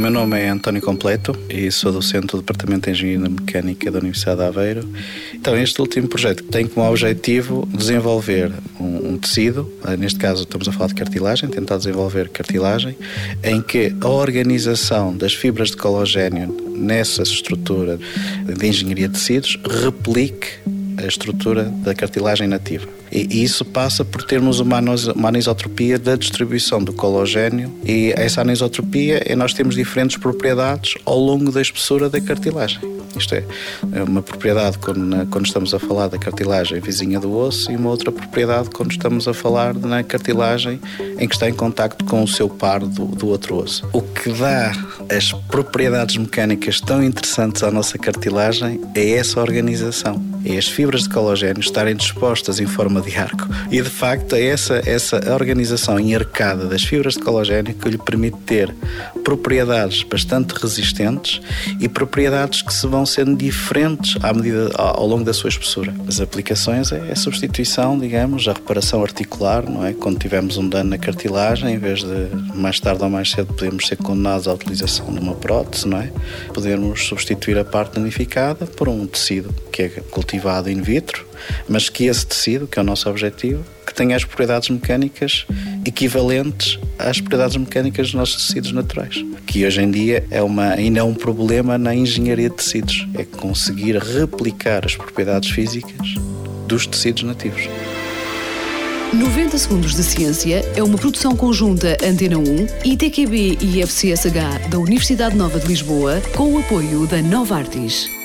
meu nome é António Completo e sou docente do Departamento de Engenharia Mecânica da Universidade de Aveiro. Então, este último projeto tem como objetivo desenvolver um tecido, neste caso estamos a falar de cartilagem, tentar desenvolver cartilagem, em que a organização das fibras de colagênio nessa estrutura de engenharia de tecidos replique a estrutura da cartilagem nativa. E isso passa por termos uma anisotropia da distribuição do colagênio, e essa anisotropia nós temos diferentes propriedades ao longo da espessura da cartilagem. Isto é uma propriedade quando estamos a falar da cartilagem vizinha do osso e uma outra propriedade quando estamos a falar na cartilagem em que está em contacto com o seu par do outro osso. O que dá as propriedades mecânicas tão interessantes à nossa cartilagem é essa organização. É as fibras de colagênio estarem dispostas em forma de arco. E, de facto, é essa organização enarcada das fibras de colagênio que lhe permite ter propriedades bastante resistentes e propriedades que se vão sendo diferentes ao longo da sua espessura. As aplicações é a substituição, digamos, a reparação articular, não é? Quando tivermos um dano na cartilagem, em vez de mais tarde ou mais cedo podemos ser condenados à utilização de uma prótese, não é? Podemos substituir a parte danificada por um tecido que é cultivado in vitro, mas que esse tecido, que é o nosso objetivo, que tenha as propriedades mecânicas equivalentes às propriedades mecânicas dos nossos tecidos naturais, que hoje em dia ainda é um problema na engenharia de tecidos, é conseguir replicar as propriedades físicas dos tecidos nativos. 90 Segundos de Ciência é uma produção conjunta Antena 1, ITQB e FCSH da Universidade Nova de Lisboa, com o apoio da Novartis.